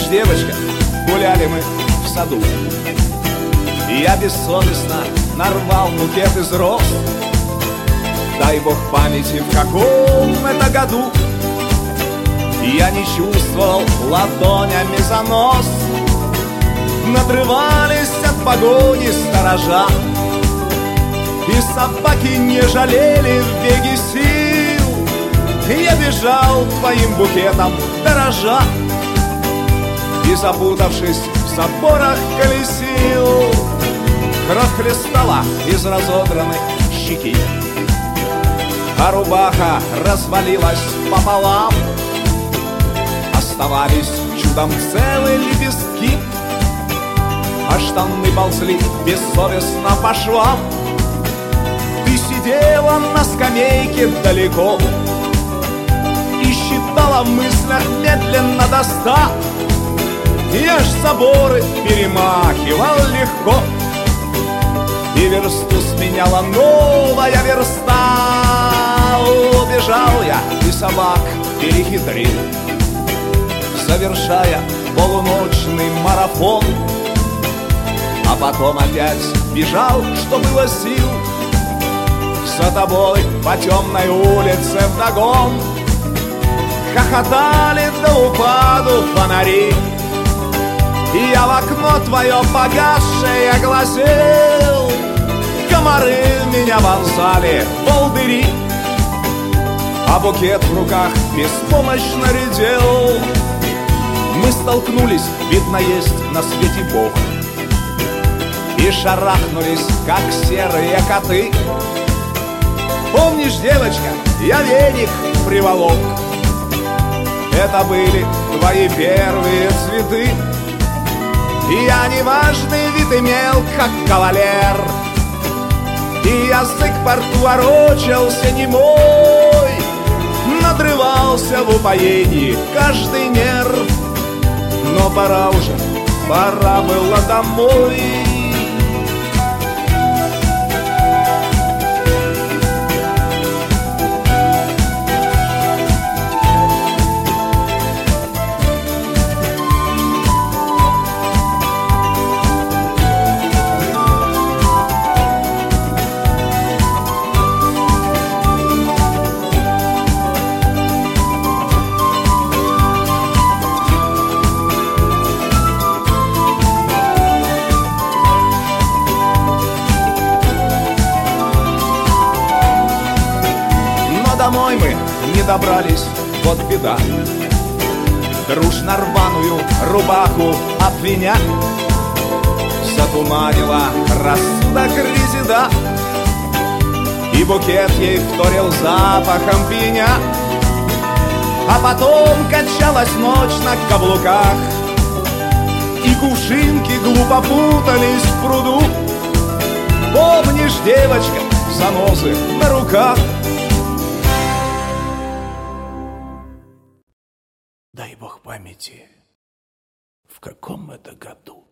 девочка, гуляли мы в саду. Я бессовестно нарвал букет из роз. Дай бог памяти, в каком это году. Я не чувствовал ладонями занос. Надрывались от погони сторожа, и собаки не жалели в беге сил. Я бежал твоим букетом дорожа, и, запутавшись в заборах, колесил. Кровь хлестала из разодранной щеки, а рубаха развалилась пополам. Оставались чудом целые лепестки, а штаны ползли бессовестно по швам. Ты сидела на скамейке далеко и считала в мыслях медленно до 100. Я ж заборы перемахивал легко, и версту сменяла новая верста. Убежал я и собак перехитрил, завершая полуночный марафон. А потом опять бежал, что было сил, за тобой по темной улице вдогон. Хохотали до упаду фонари, и я в окно твое погасшее глазел. Комары меня вонзали в волдыри, а букет в руках беспомощно редел. Мы столкнулись, видно, есть на свете Бог, и шарахнулись, как серые коты. Помнишь, девочка, я веник приволок. Это были твои первые цветы, и я неважный вид имел, как кавалер, и язык во рту ворочался немой. Надрывался в упоении каждый нерв, но пора уже, пора было домой. Домой мы не добрались, вот беда. Дружно рваную рубаху обвиня затуманила рассудок резида, и букет ей вторил запахом пеня. А потом качалась ночь на каблуках, и кувшинки глупо путались в пруду. Помнишь, девочка, занозы на руках? Дай бог памяти, в каком это году.